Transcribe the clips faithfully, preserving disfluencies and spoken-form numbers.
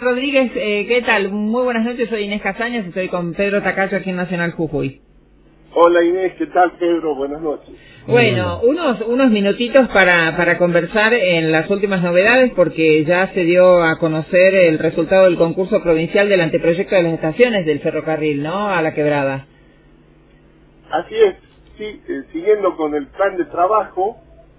Rodríguez, eh, ¿qué tal? Muy buenas noches, soy Inés Casañas, estoy con Pedro Tacayo aquí en Nacional Jujuy. Hola Inés, ¿qué tal Pedro? Buenas noches. Bueno, unos unos minutitos para, para conversar en las últimas novedades, porque ya se dio a conocer el resultado del concurso provincial del anteproyecto de las estaciones del ferrocarril, ¿no?, a la Quebrada. Así es, sí, eh, siguiendo con el plan de trabajo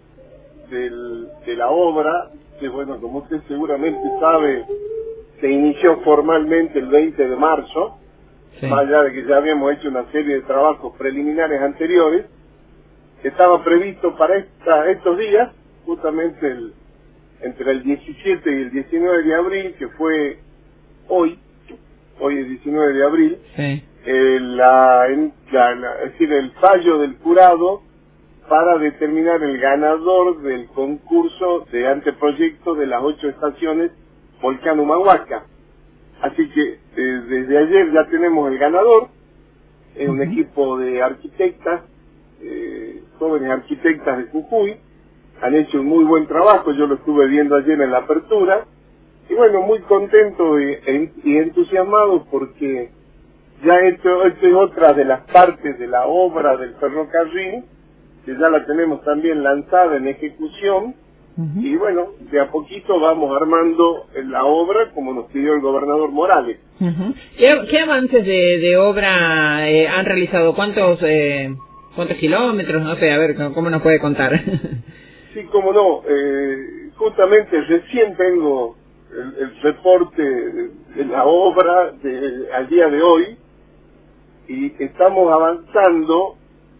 del, de la obra, que bueno, como usted seguramente sabe, se inició formalmente el veinte de marzo, sí. Más allá de que ya habíamos hecho una serie de trabajos preliminares anteriores. Estaba previsto para esta, estos días, justamente el, entre el diecisiete y el diecinueve de abril, que fue hoy, hoy es diecinueve de abril, sí. eh, la, la, la, es decir, el fallo del jurado para determinar el ganador del concurso de anteproyecto de las ocho estaciones Volcán Humahuaca. Así que eh, desde ayer ya tenemos el ganador, es un uh-huh. equipo de arquitectas, eh, jóvenes arquitectas de Jujuy, han hecho un muy buen trabajo, yo lo estuve viendo ayer en la apertura, y bueno, muy contento y, y entusiasmado porque ya esto, esto es otra de las partes de la obra del ferrocarril, que ya la tenemos también lanzada en ejecución, uh-huh. y bueno, de a poquito vamos armando la obra como nos pidió el gobernador Morales. Uh-huh. ¿Qué, ¿Qué avances de, de obra eh, han realizado? ¿Cuántos eh, cuántos kilómetros? No sé, a ver, ¿cómo nos puede contar? Sí, cómo no, eh, justamente recién tengo el, el reporte de, de la obra de, al día de hoy, y estamos avanzando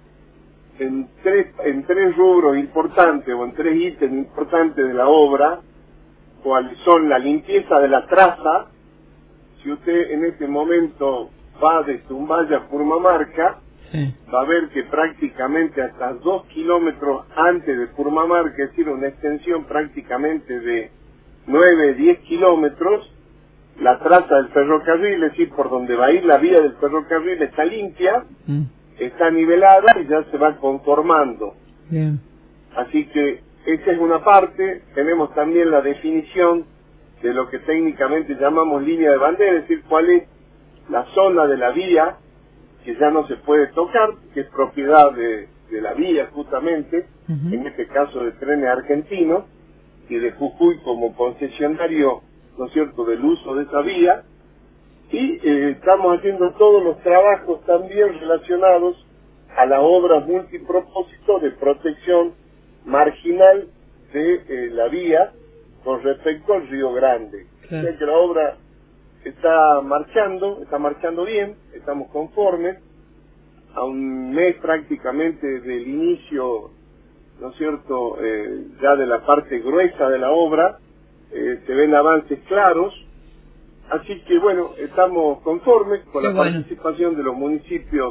en tres, en tres rubros importantes, o en tres ítems importantes de la obra, cuáles son la limpieza de la traza. Si usted en este momento va de Tumbaya a Purmamarca, sí. va a ver que prácticamente hasta dos kilómetros antes de Purmamarca, es decir, una extensión prácticamente de nueve, diez kilómetros, la traza del ferrocarril, es decir, por donde va a ir la vía del ferrocarril, está limpia, mm. está nivelada y ya se va conformando. Bien. Así que esa es una parte. Tenemos también la definición de lo que técnicamente llamamos línea de bandera, es decir, cuál es la zona de la vía que ya no se puede tocar, que es propiedad de, de la vía justamente, uh-huh. en este caso de Trenes Argentinos, y de Jujuy como concesionario, ¿no es cierto?, del uso de esa vía, y eh, estamos haciendo todos los trabajos también relacionados a la obra multipropósito de protección marginal de eh, la vía con respecto al Río Grande. Claro. O sea que la obra está marchando, está marchando bien, estamos conformes, a un mes prácticamente del inicio, ¿no es cierto?, eh, ya de la parte gruesa de la obra, eh, se ven avances claros, así que bueno, estamos conformes con Qué la bueno. participación de los municipios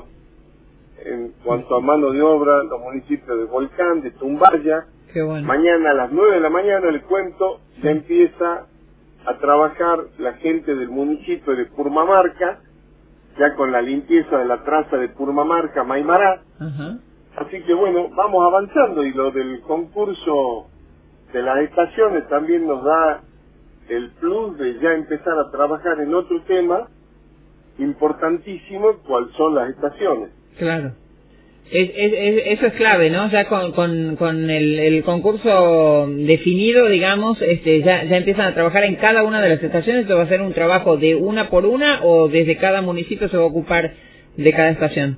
en cuanto a mano de obra, los municipios de Volcán, de Tumbaya. Qué bueno. Mañana a las nueve de la mañana, el cuento, sí. ya empieza a trabajar la gente del municipio de Purmamarca, ya con la limpieza de la traza de Purmamarca, Maimará. Uh-huh. Así que bueno, vamos avanzando, y lo del concurso de las estaciones también nos da el plus de ya empezar a trabajar en otro tema importantísimo, cuál son las estaciones. Claro. Es, es, es, eso es clave, ¿no? Ya con, con, con el, el concurso definido, digamos, este, ya, ya empiezan a trabajar en cada una de las estaciones. ¿Esto va a ser un trabajo de una por una o desde cada municipio se va a ocupar de cada estación?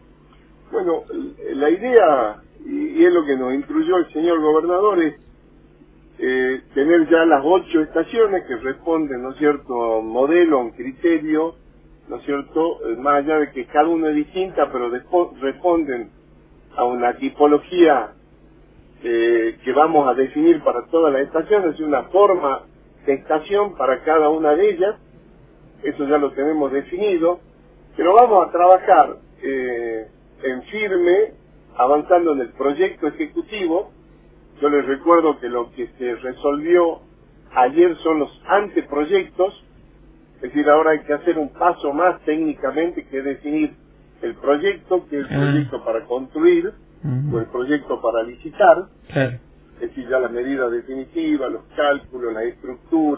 Bueno, la idea, y es lo que nos instruyó el señor gobernador, es eh, tener ya las ocho estaciones que responden, ¿no es cierto?, a un modelo, a un criterio, ¿no es cierto?, más allá de que cada uno es distinta, pero despo- responden a una tipología eh, que vamos a definir para todas las estaciones, una forma de estación para cada una de ellas. Eso ya lo tenemos definido, pero vamos a trabajar eh, en firme, avanzando en el proyecto ejecutivo. Yo les recuerdo que lo que se resolvió ayer son los anteproyectos. Es decir, ahora hay que hacer un paso más técnicamente, que es definir el proyecto, que es el proyecto ah. para construir, uh-huh. o el proyecto para licitar, claro. es decir, ya las medidas definitivas, los cálculos, las estructuras,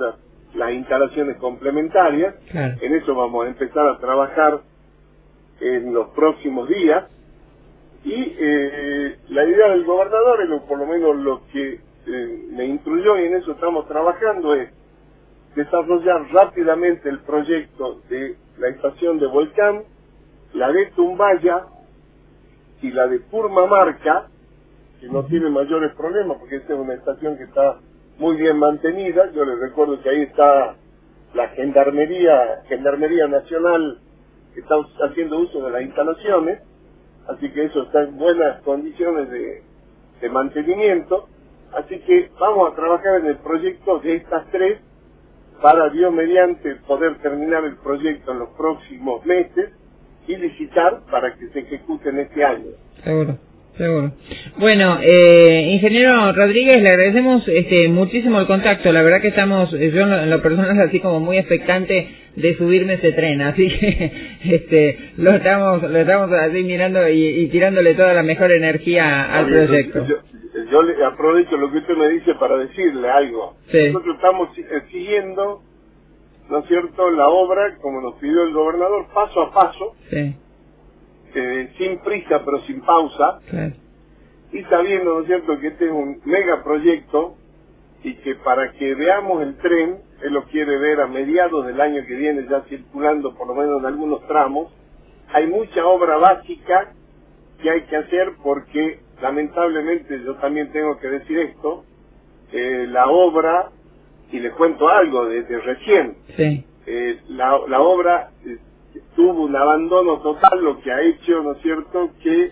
las instalaciones complementarias. Claro. En eso vamos a empezar a trabajar en los próximos días. Y eh, la idea del gobernador, es lo, por lo menos lo que eh, me instruyó, y en eso estamos trabajando, es desarrollar rápidamente el proyecto de la estación de Volcán, la de Tumbaya y la de Purmamarca, que no tiene mayores problemas porque esta es una estación que está muy bien mantenida. Yo les recuerdo que ahí está la Gendarmería, Gendarmería Nacional, que está haciendo uso de las instalaciones, así que eso está en buenas condiciones de, de mantenimiento. Así que vamos a trabajar en el proyecto de estas tres para, Dios mediante, poder terminar el proyecto en los próximos meses y licitar para que se ejecute en este año. Seguro, seguro. Bueno, eh, ingeniero Rodríguez, le agradecemos este muchísimo el contacto. La verdad que estamos, yo en lo, en lo personal, así como muy expectante de subirme ese tren, así que este lo estamos lo estamos así mirando y, y tirándole toda la mejor energía al Bien, proyecto. Yo, yo le aprovecho lo que usted me dice para decirle algo. Sí. Nosotros estamos siguiendo, ¿no es cierto?, la obra, como nos pidió el gobernador, paso a paso, Sí. eh, sin prisa pero sin pausa, Claro. y sabiendo, ¿no es cierto?, que este es un megaproyecto y que para que veamos el tren, él lo quiere ver a mediados del año que viene ya circulando por lo menos en algunos tramos. Hay mucha obra básica que hay que hacer porque, lamentablemente, yo también tengo que decir esto, eh, la obra, y les cuento algo desde recién, Sí. eh, la, la obra eh, tuvo un abandono total, lo que ha hecho, ¿no es cierto?, que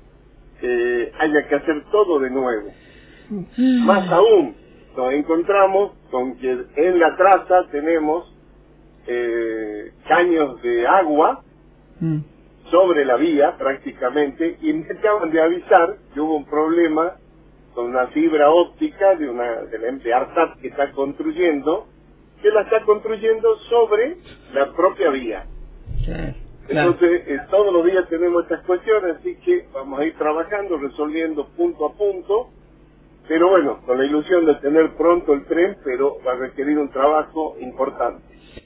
eh, haya que hacer todo de nuevo. Más aún, nos encontramos con que en la traza tenemos eh, caños de agua Mm. sobre la vía prácticamente, y me acaban de avisar que hubo un problema con una fibra óptica de una de la de ARSAT que está construyendo, que la está construyendo sobre la propia vía. Claro. Claro. Entonces, eh, todos los días tenemos estas cuestiones, así que vamos a ir trabajando, resolviendo punto a punto, pero bueno, con la ilusión de tener pronto el tren, pero va a requerir un trabajo importante.